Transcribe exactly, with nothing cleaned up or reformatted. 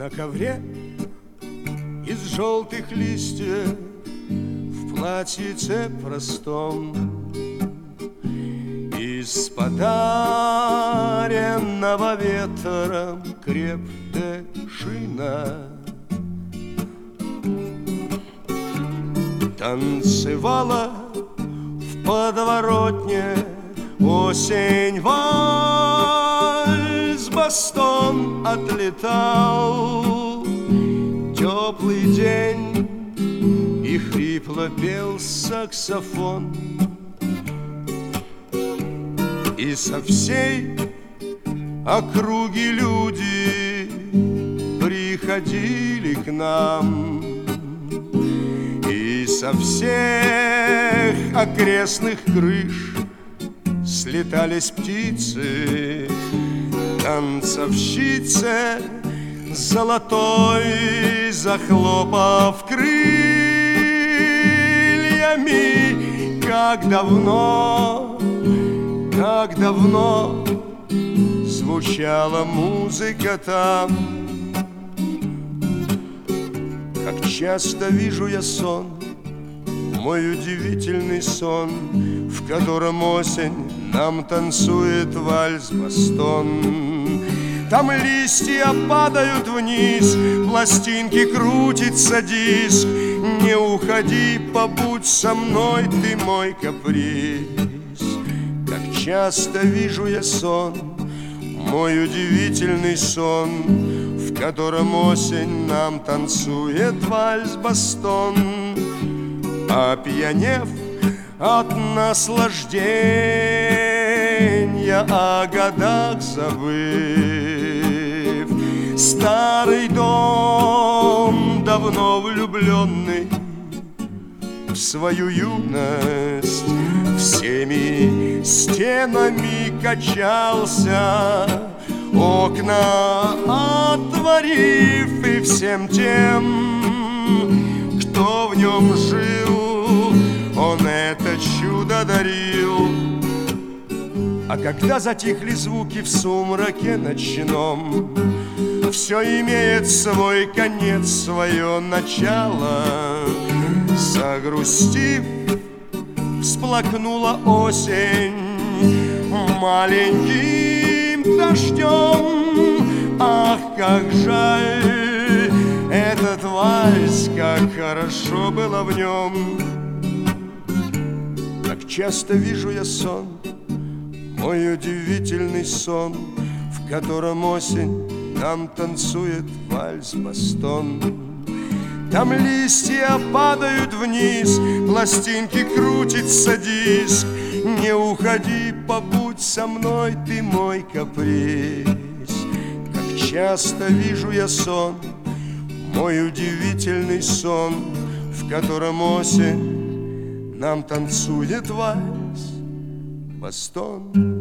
На ковре из желтых листьев, в платьице простом, из подаренного ветром крепдышина танцевала в подворотне осень, вальс, бастон отлетал. Теплый день, и хрипло пел саксофон, и со всей округи люди приходили к нам, и со всех окрестных крыш слетались птицы, танцовщицы золотой, захлопав крыльями. Как давно, как давно звучала музыка там. Как часто вижу я сон, мой удивительный сон, в котором осень нам танцует вальс-бастон. Там листья падают вниз, пластинки крутится диск. Не уходи, побудь со мной, ты мой каприз. Как часто вижу я сон, мой удивительный сон, в котором осень нам танцует вальс-бастон. Опьянев от наслаждения, о годах забыв, старый дом, давно влюбленный в свою юность, всеми стенами качался, окна отворив, и всем тем, кто в нем жил, он это чудо дарил. А когда затихли звуки в сумраке ночном, все имеет свой конец, свое начало. Загрустив, всплакнула осень маленьким дождем. Ах, как жаль этот вальс, как хорошо было в нем. Как часто вижу я сон, мой удивительный сон, в котором осень нам танцует вальс-бастон. Там листья падают вниз, пластинки крутится диск. Не уходи, побудь со мной, ты мой каприз. Как часто вижу я сон, мой удивительный сон, в котором осень нам танцует вальс-бастон.